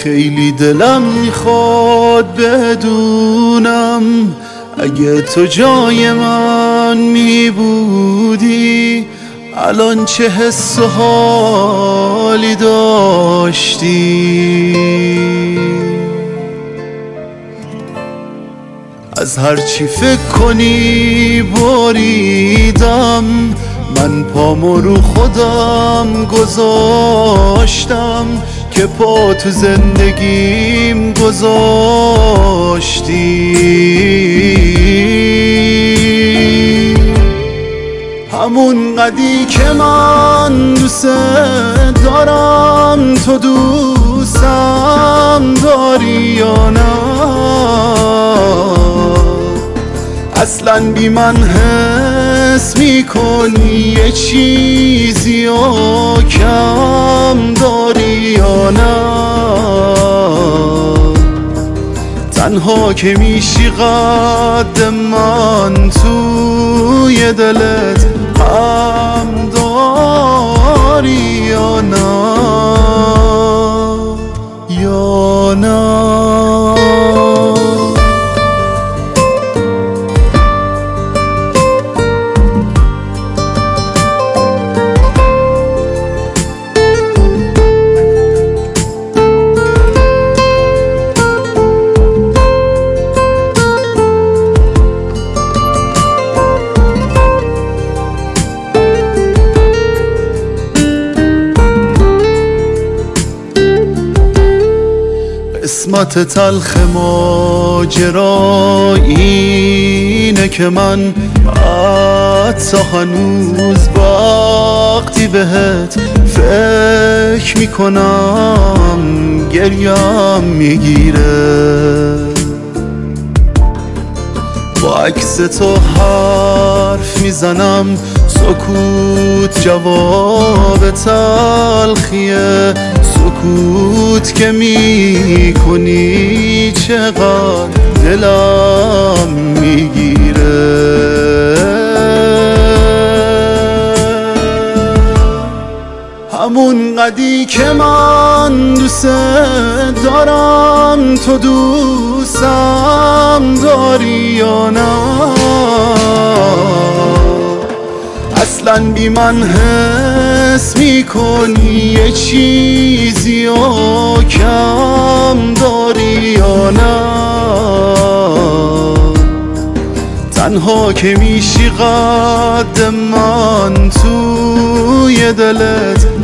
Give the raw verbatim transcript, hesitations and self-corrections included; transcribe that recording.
خیلی دلم میخواد بدونم اگه تو جای من میبودی الان چه حس و حالی داشتی. از هرچی فکر کنی بریدم، من پامو رو خودم گذاشتم که پا تو زندگیم گذاشتی. همون قدی که من دوست دارم تو دوستم داری یا نه؟ اصلا بی من حس میکنی یه چیزی و کم داری یا نه؟ تنها که میشی قد من توی دلت هم داری یا نه؟ یا نه؟ قسمت تلخ ماجرا اینه که من حتی هنوز وقتی بهت فکر میکنم گریم میگیره. با عکس تو حرف میزنم، سکوت جواب تلخیه، سکوت که میکنی چقدر دلم میگیره. همون قدی که من دوست دارم تو دوستم داری یا نه؟ اصلا بی من حس میکنی یه چیزی و کم داری یا نه؟ تنها که میشی قد من توی دلت